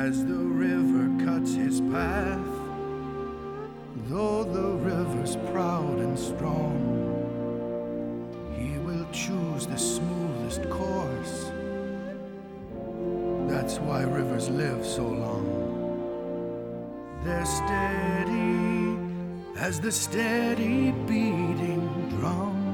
as the river cuts his path. Though the river's proud and strong, he will choose the smoothest course. That's why rivers live so long. They're steady as the steady beating drum.